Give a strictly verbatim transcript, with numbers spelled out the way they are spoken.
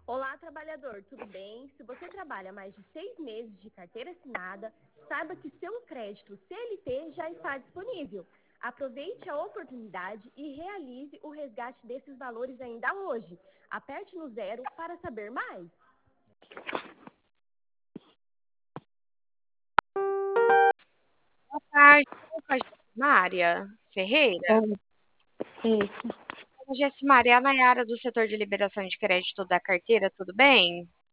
Olá, trabalhador, tudo bem? Se você trabalha mais de seis meses de carteira assinada, saiba que seu crédito C L T já está disponível. Aproveite a oportunidade e realize o resgate desses valores ainda hoje. Aperte no zero para saber mais. Boa tarde, eu sou a Gessimária Ferreira. Bom, isso. A Gessimária é a Nayara do setor de liberação de crédito da carteira, tudo bem?